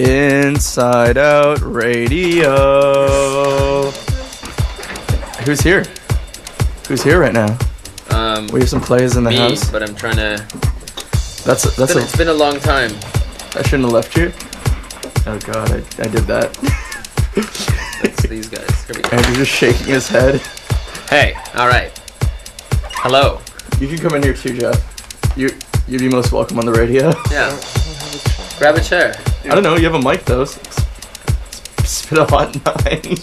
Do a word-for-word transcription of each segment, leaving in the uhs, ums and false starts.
Inside Out Radio. Who's here? Who's here right now? Um, we have some plays in the me, house. but I'm trying to. That's a, that's it's been, a, it's been a long time. I shouldn't have left you. Oh god, I, I did that. That's these guys. Here we go. Andrew's just shaking his head. Hey, all right. Hello. You can come in here too, Jeff. You you'd be most welcome on the radio. Yeah. Grab a chair. I don't know. You have a mic though. S- Spit a hot nine.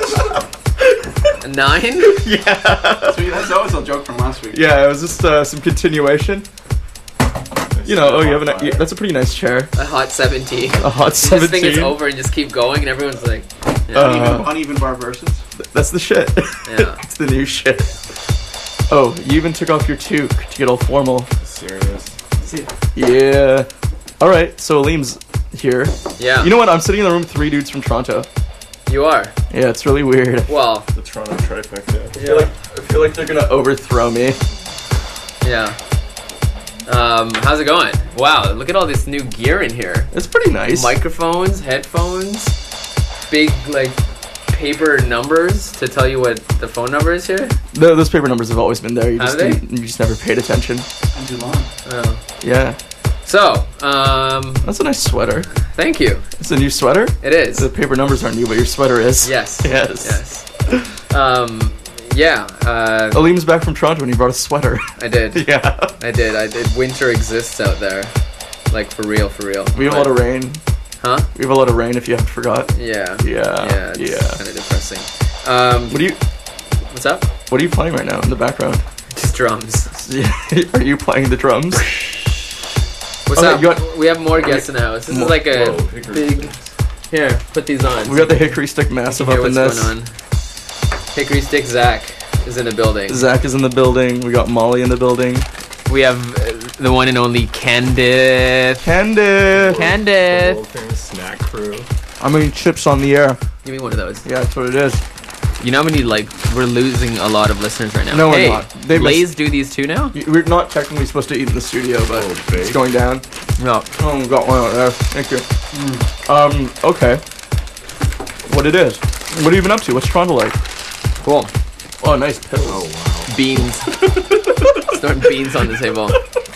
A nine? Yeah. Sweet, that's always a joke from last week. Yeah, it was just uh, some continuation. You know, oh, you have an. Yeah, that's a pretty nice chair. A hot seventeen. A hot You just seventeen. think it's over and just keep going, and everyone's like, yeah. Uh, uneven, uneven bar verses. That's the shit. Yeah. It's the new shit. Oh, you even took off your toque to get all formal. Serious. Yeah. All right, so Aleem's here. Yeah. You know what? I'm sitting in the room with three dudes from Toronto. You are. Yeah, it's really weird. Well. The Toronto trifecta. I feel like, I feel like they're gonna overthrow me. Yeah. Um, how's it going? Wow, look at all this new gear in here. It's pretty nice. Microphones, headphones, big like paper numbers to tell you what the phone number is here. No, those paper numbers have always been there. You Have just they? didn't- you just never paid attention. And too long. Oh. Yeah. So, um, That's a nice sweater. thank you. It's a new sweater? It is. The paper numbers aren't new, but your sweater is. Yes. Yes. Yes. Um, yeah. Uh, Aleem's back from Toronto and he brought a sweater. I did. Yeah. I did. I did. Winter exists out there, like for real, for real. We have a lot of rain. Huh? We have a lot of rain if you haven't forgot. Yeah. Yeah. Yeah. It's Yeah. kind of depressing. Um, What are you what's up? What are you playing right now in the background? Just drums. Are you playing the drums? What's Okay, up? you got- We have more guests in the house. This is like a Whoa, hickory big. Here, put these on. We got the Hickory Stick Massive Hear up in what's this. going on. Hickory Stick Zach is in the building. Zach is in the building. We got Molly in the building. We have uh, the one and only Candice. Candy. Candice. Whole thing, snack crew. I mean, chips on the air. Give me one of those. Yeah, that's what it is. You know how many, like, we're losing a lot of listeners right now. No, we're hey, not. They Blaze do these too now? We're not technically supposed to eat in the studio, but Oh, it's bake. going down. No. Oh, we got one out there. Thank you. Um, okay. What it is? What have you been up to? What's Toronto like? Cool. Oh, nice pills. Oh wow. Beans. Throwing beans on the table.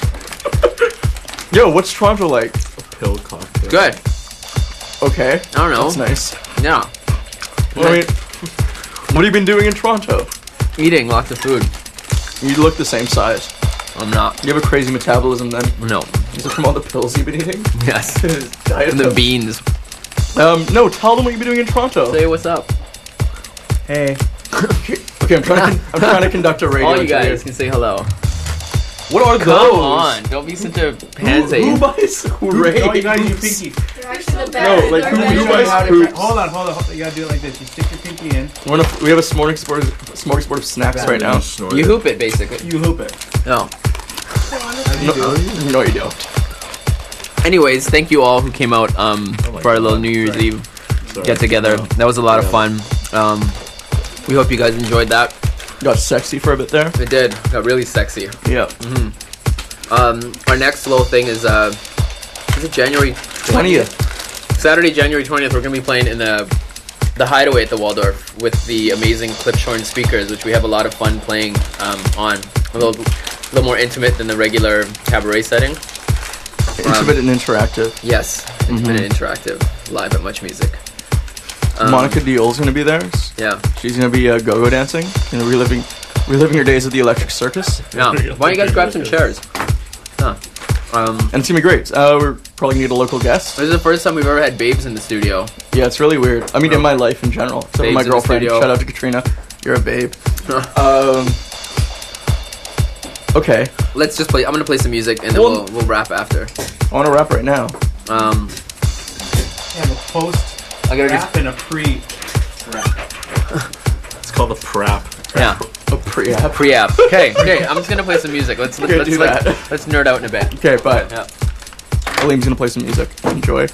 Yo, what's Toronto like? Pill cocktail. Good. Okay. I don't know. That's nice. Yeah. I mean, what have you been doing in Toronto? Eating lots of food. You look the same size. I'm not. You have a crazy metabolism then. No. Is it from all the pills you've been eating? Yes. Diet And the pills. beans. Um, no, tell them what you've been doing in Toronto. Say what's up. Hey. Okay, I'm trying. To, I'm trying to conduct a radio. All you interview. guys can say hello. What are Come those? on. Don't be such a Who, pansy. who buys hooray? Oh, you gotta use your pinky. No, like who, who buys How to- hoops? Hold on, hold on, hold on. You gotta do it like this. You stick your pinky in. We're gonna, we have a smorgasbord, smorgasbord of snacks right now. Snort You it. hoop it, basically. You hoop it. No. No, no, you don't. Anyways, thank you all who came out um, Oh my for our little God. New Year's Sorry. Eve Sorry. get together. No. That was a lot of Yeah. fun. Um, we hope you guys enjoyed that. Got sexy for a bit there. It did. Got really sexy. Yeah. Um, our next little thing is uh, is it January twentieth. Saturday, January twentieth. We're gonna be playing in the the Hideaway at the Waldorf with the amazing Klipschorn speakers, which we have a lot of fun playing um, on. A little, a little more intimate than the regular cabaret setting. Intimate and interactive. Yes, intimate and interactive, live at Much Music. Um, Monica Diole's gonna be there. Yeah. She's gonna be uh, go-go dancing and reliving, reliving her days at the Electric Circus. Yeah. Why don't you guys grab some chairs? Huh. Um, And it's gonna be great. Uh, we're probably gonna need a local guest. this is the first time we've ever had babes in the studio. Yeah, it's really weird. I mean, Oh. in my life in general. Except for Babes my in the girlfriend. studio. Shout out to Katrina. You're a babe. um. Okay. Let's just play. I'm gonna play some music and then Well- we'll we'll wrap after. I want to rap right now. Um, You have a post I gotta rap and a pre rap. It's called a prap. just yeah. A pre-app. Pre-app. Okay, okay. I'm just gonna play some music. Let's let's Okay, let's, do like, that. let's nerd out in a bit. Okay, bye. Yeah. Aleem's gonna play some music. Enjoy.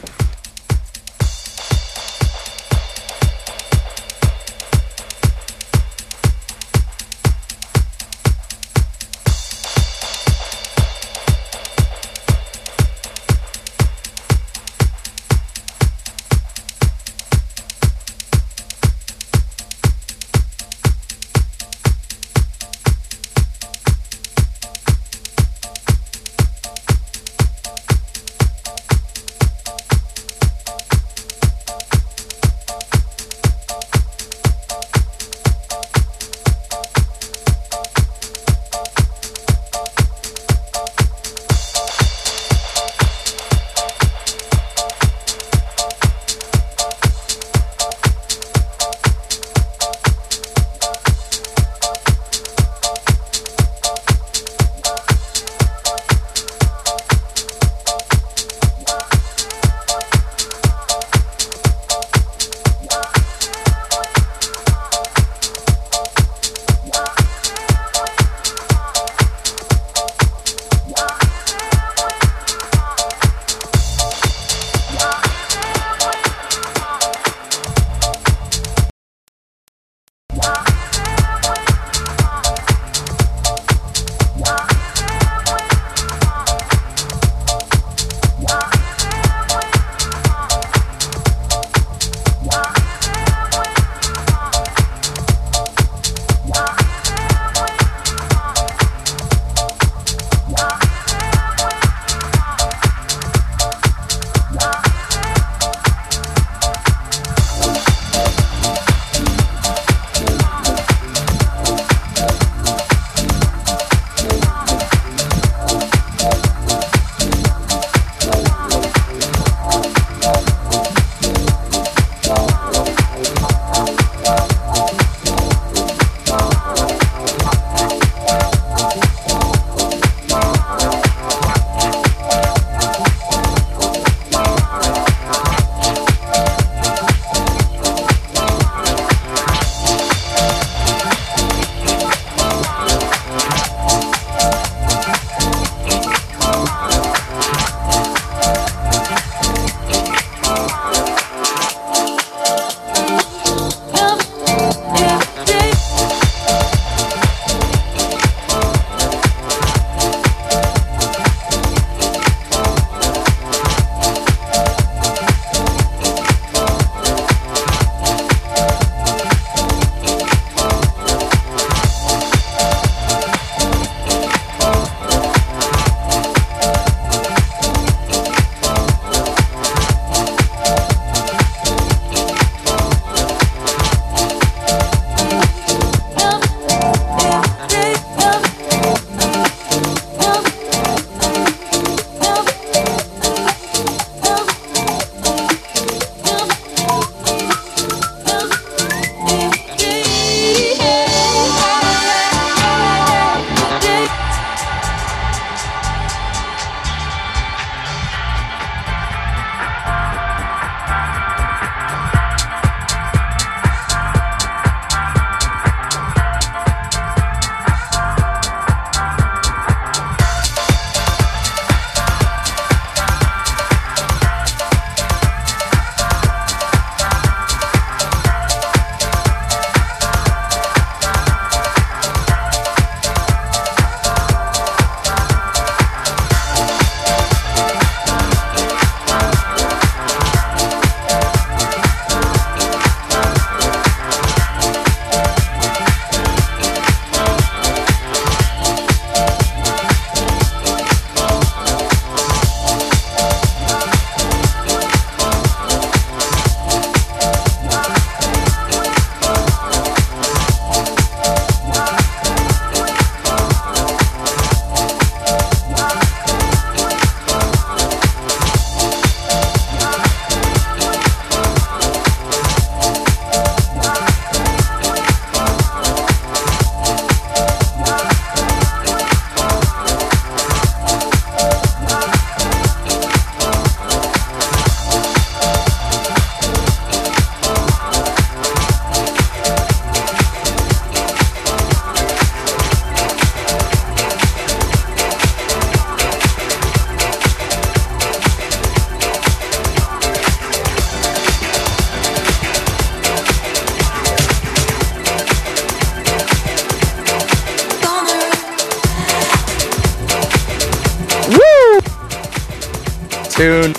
tune.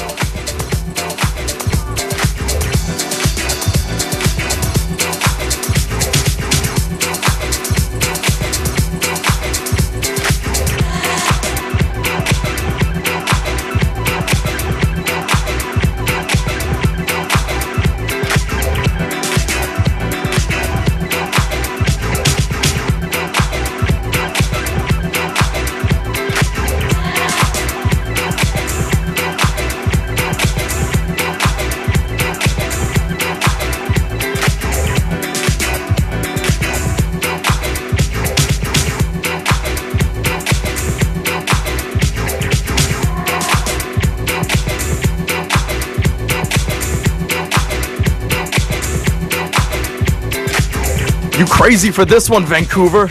You crazy for this one, Vancouver?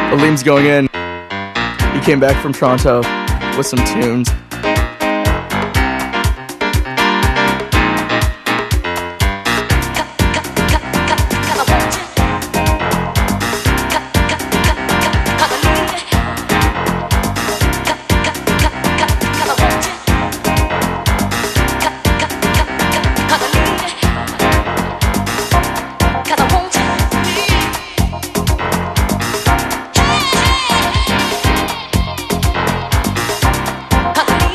Aleem's going in. He came back from Toronto with some tunes. Cause I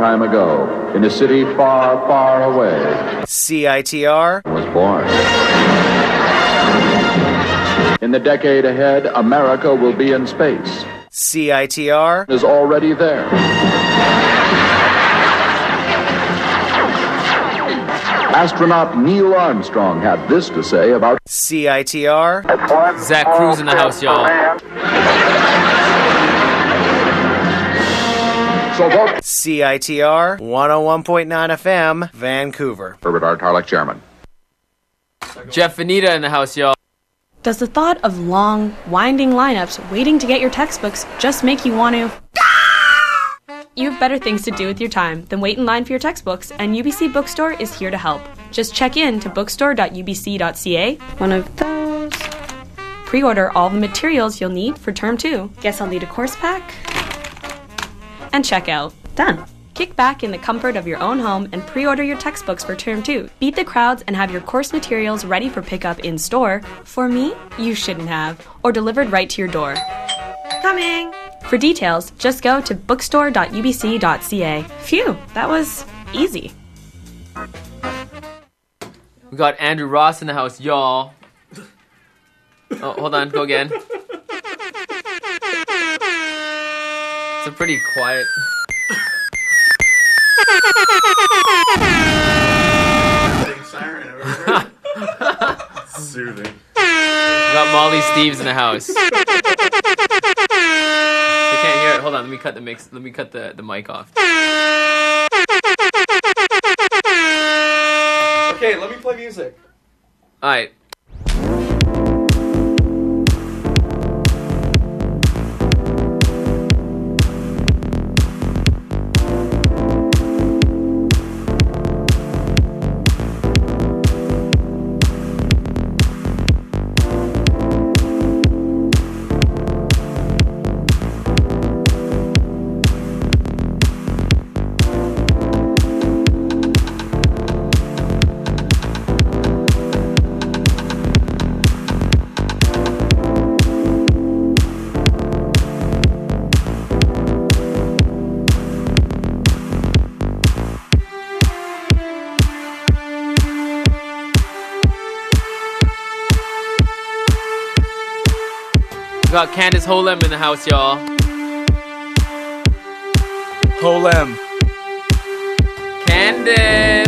time ago, in a city far, far away, C I T R was born. In the decade ahead, America will be in space. C I T R is already there. Astronaut Neil Armstrong had this to say about C I T R. Zach Cruz in the house, y'all. So vote C I T R one oh one point nine F M, Vancouver. Herbert R. Tarlek, Chairman. Jeff Vanita in the house, y'all. Does the thought of long, winding lineups waiting to get your textbooks just make you want to... You have better things to do with your time than wait in line for your textbooks, and U B C Bookstore is here to help. Just check in to bookstore dot u b c dot c a, one of those. Pre-order all the materials you'll need for term two. Guess I'll need a course pack. And check out. Done. Kick back in the comfort of your own home and pre-order your textbooks for term two. Beat the crowds and have your course materials ready for pickup in store. For me, you shouldn't have. Or delivered right to your door. Coming! For details, just go to bookstore dot u b c dot c a. Phew, that was easy. We got Andrew Ross in the house, y'all. Oh, hold on, go again. It's a pretty quiet... Siren, I've ever heard. Soothing. We got Molly Steves in the house. They can't hear it. Hold on, let me cut the mix. Let me cut the, the mic off. Okay, let me play music. Alright. We got Candace Holem in the house, y'all. Holem. Candace!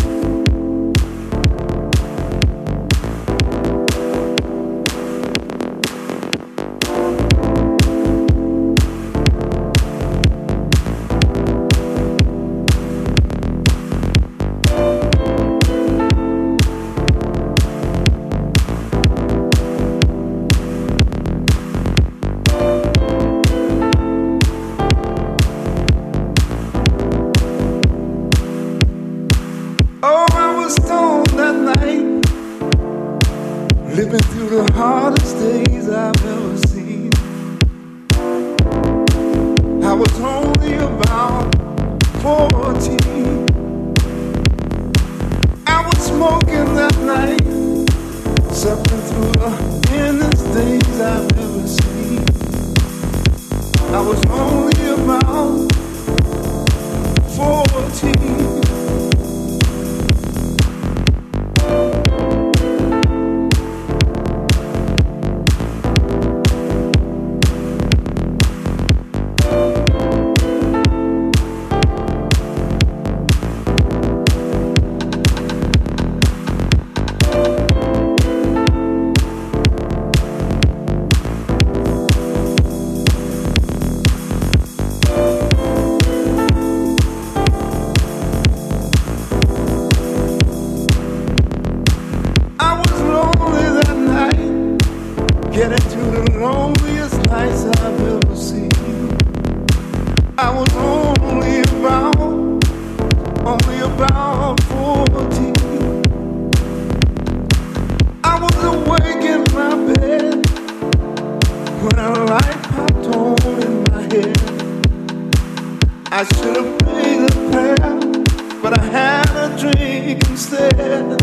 Oh, I was stoned that night, living through the hardest days I've ever seen. I was only about fourteen. I was smoking that night, suffering through the endless days I've ever seen. I was only about fourteen. Getting to the loneliest nights I've ever seen. I was only about, only about fourteen. I was awake in my bed when a light popped on in my head. I should have prayed a prayer, but I had a drink instead.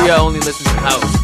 Leah only listens to house.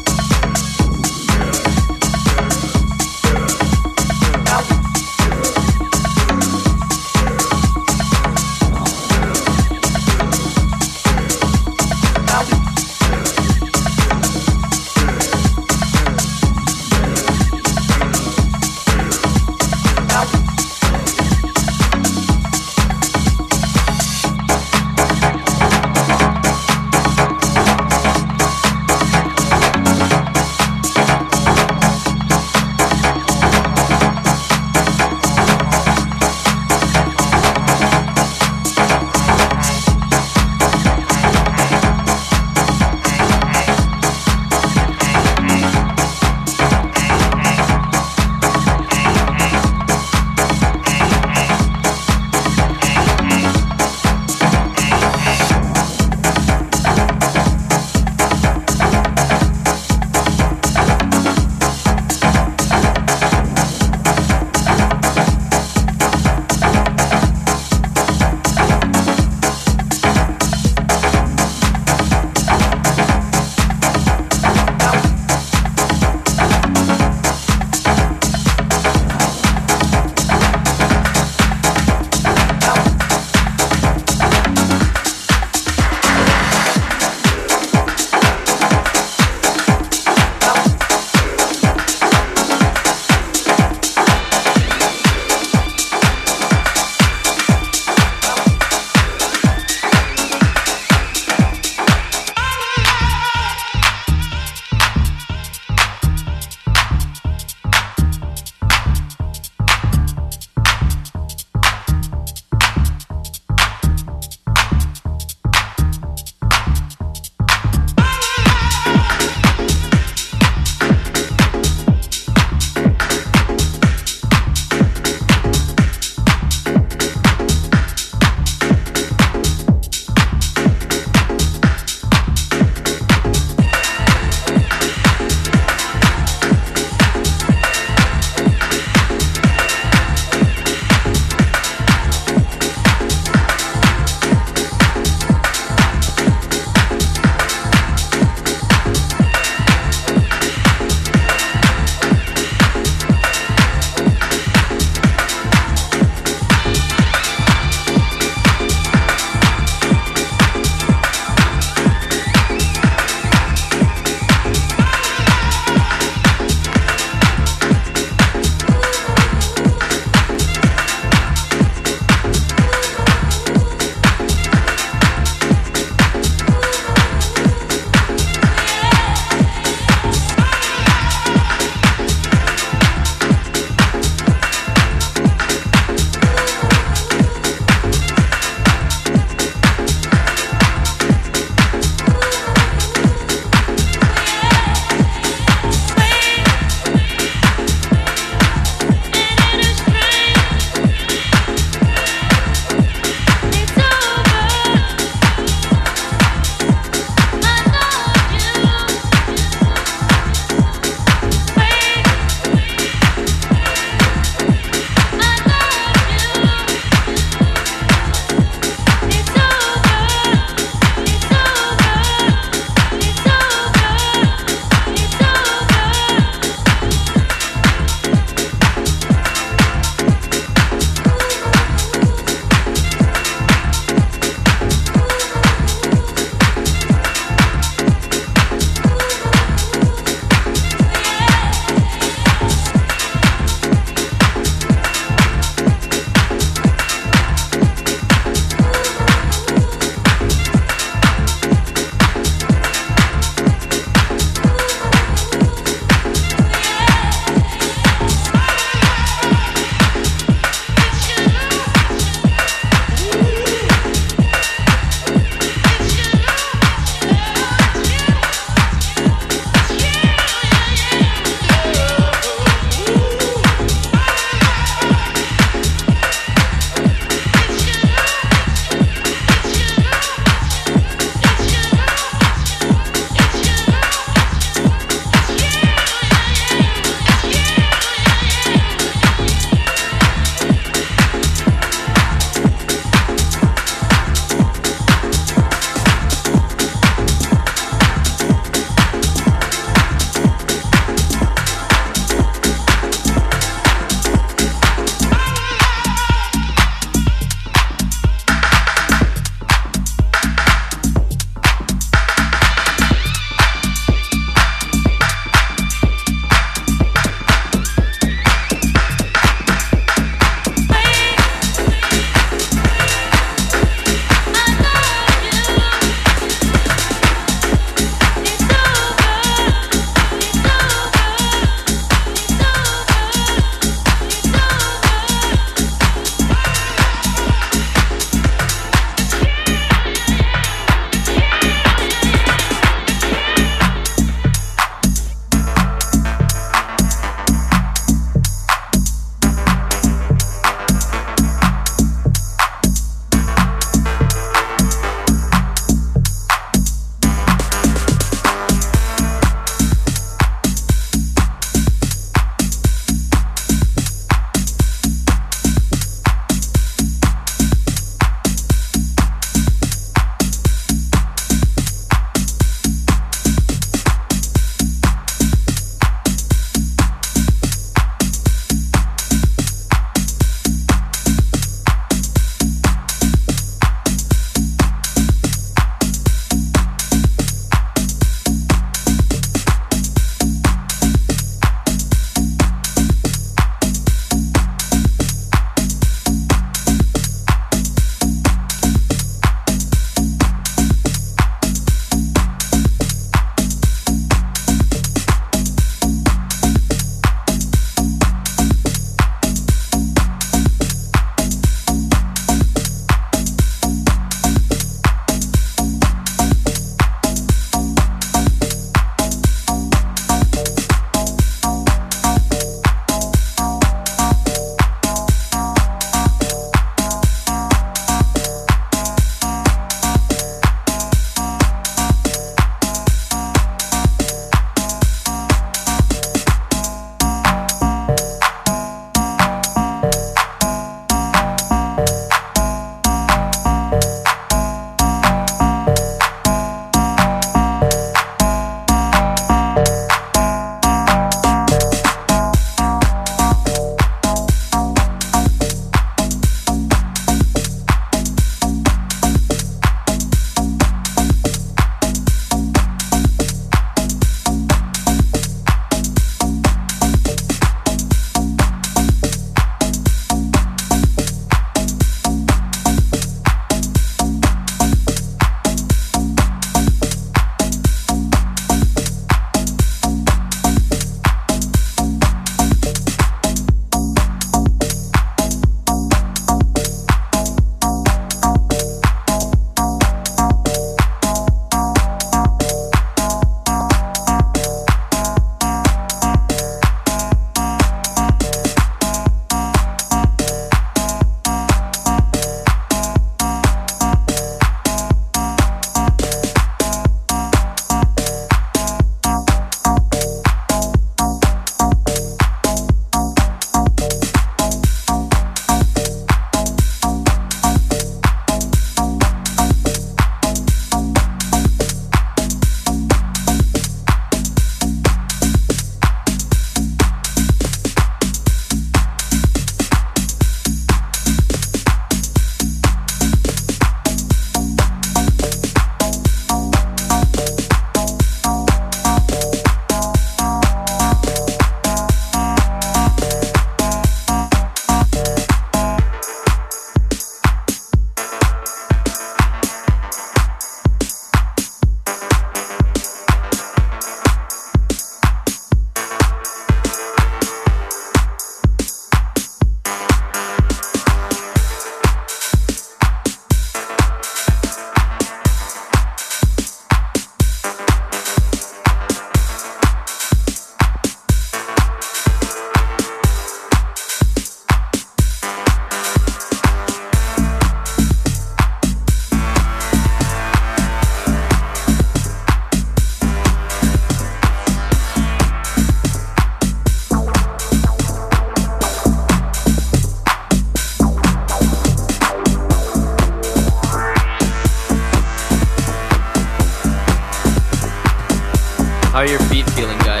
How are your feet feeling, guys?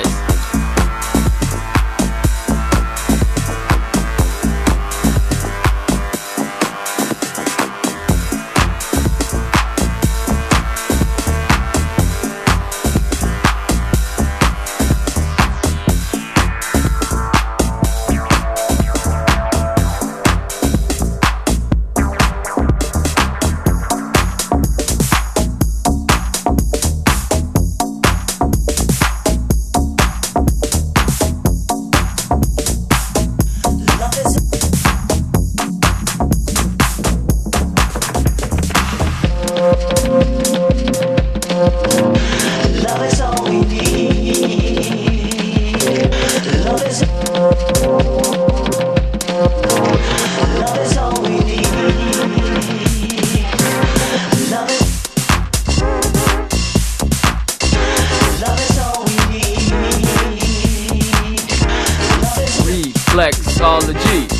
Reflexology.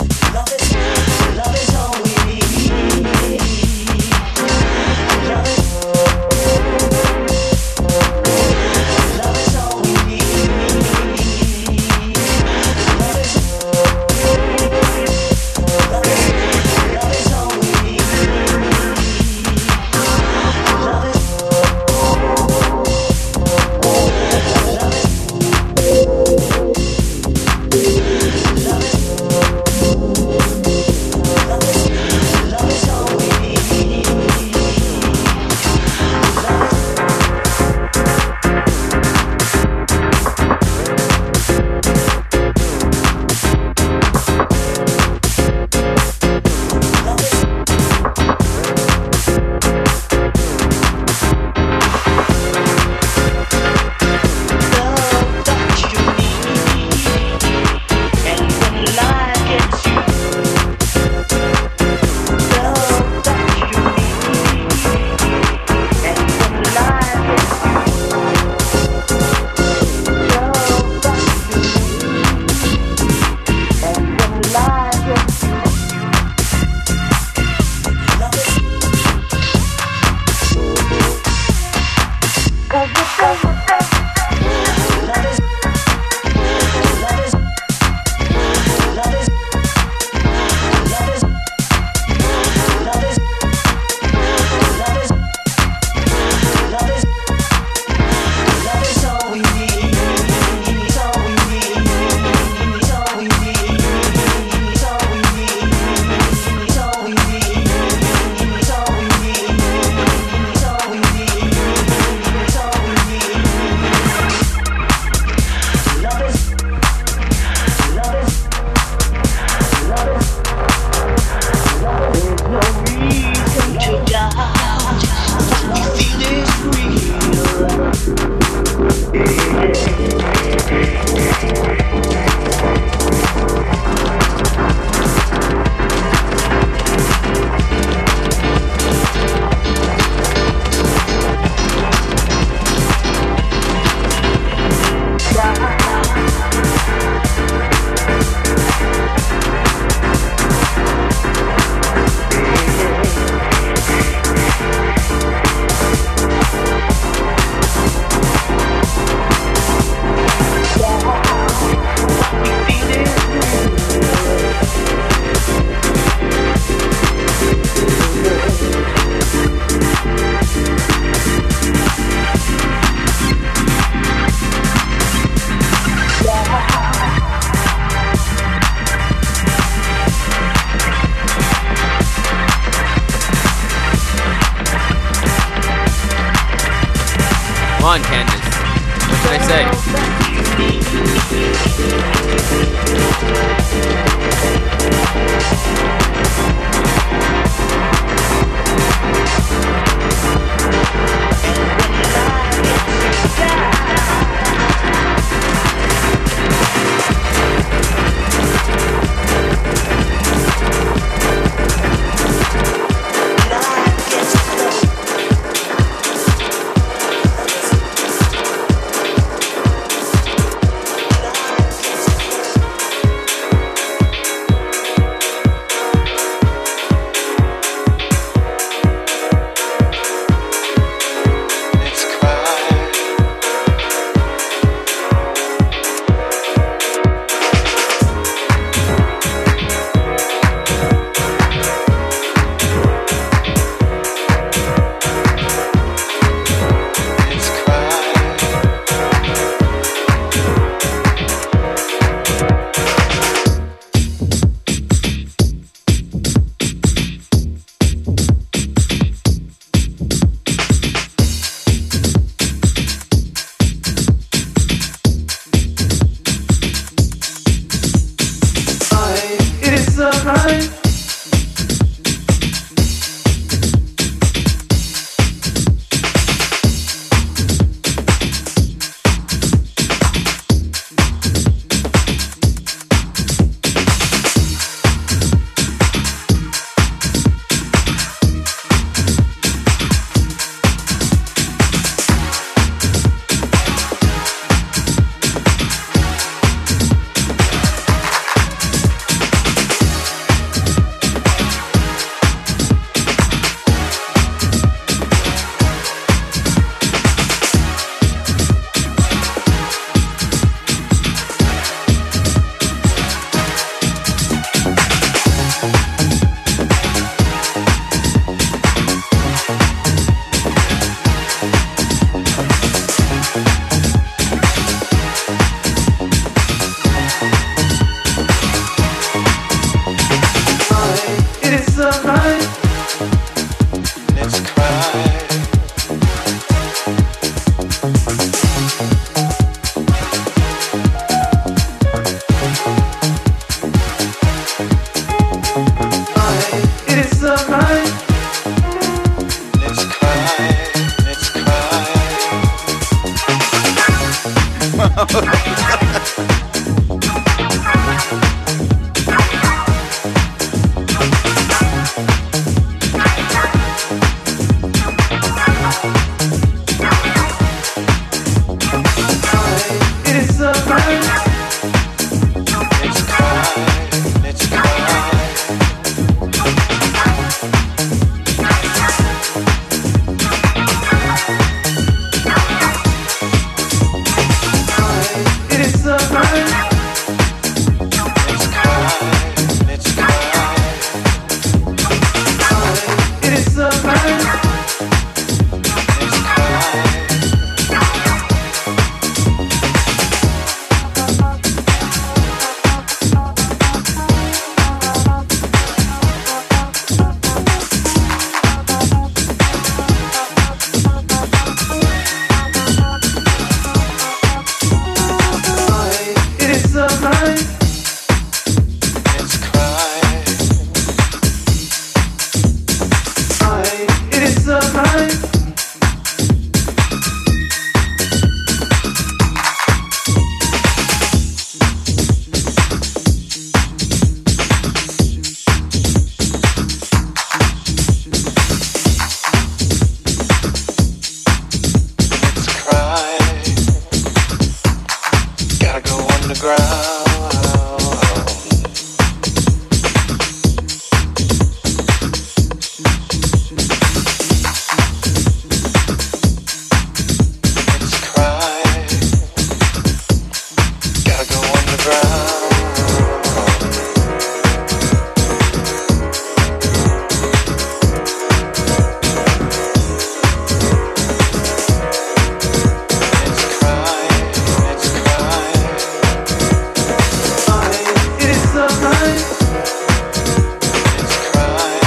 Come on, Candace. What should I say? It is the night. Let's cry, let's It is the night. let's cry, let's cry. It is the night. Let's cry, let's cry. It is the night. Let's cry. It is the night. Let's cry. It is the night. Let's cry. Gotta go underground. Let's cry. Gotta go underground. Let's cry. Let's cry. It is the night. Let's cry.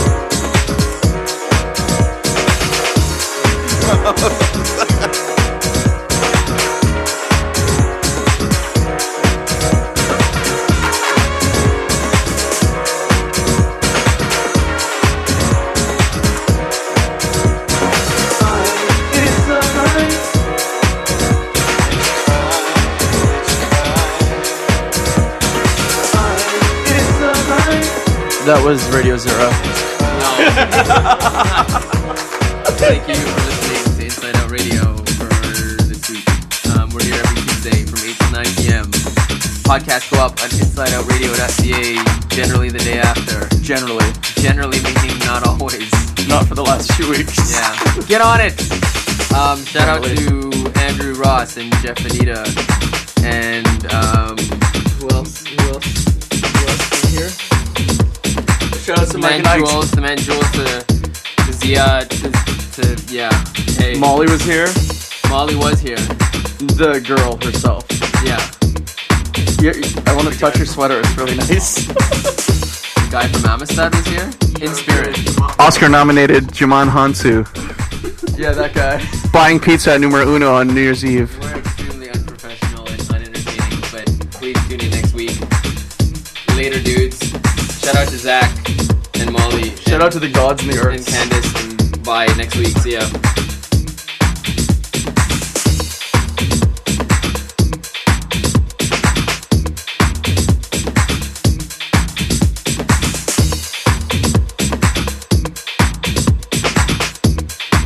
It is the night. It is the night. That was Radio Zero. Thank you for listening to Inside Out Radio for this week. Um, we're here every Tuesday from eight to nine p.m. Podcasts go up on inside out radio dot c a generally the day after. Generally. Generally meaning not always. Not for the last few weeks. Yeah. Get on it! Um, shout out to Andrew Ross and Jeff Anita. And um, who else? Who else? Who else is here? Shout out to The Mike man and Ike. Jules, the man Jules, to, to Zia, to, to, yeah. Hey. Molly was here. Molly was here. The girl herself. Yeah. Yeah, I want to touch your sweater. It's really nice. The guy from Amistad was here. In spirit. Oscar-nominated Juman Hansu Yeah, that guy. buying pizza at Numero Uno on New Year's Eve. We're extremely unprofessional and unentertaining, but please tune in next week. Later, dudes. Shout out to Zach and Molly. Shout out to the gods and the and earth. Candace. And bye next week. See ya.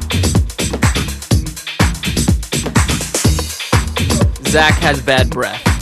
Zach has bad breath.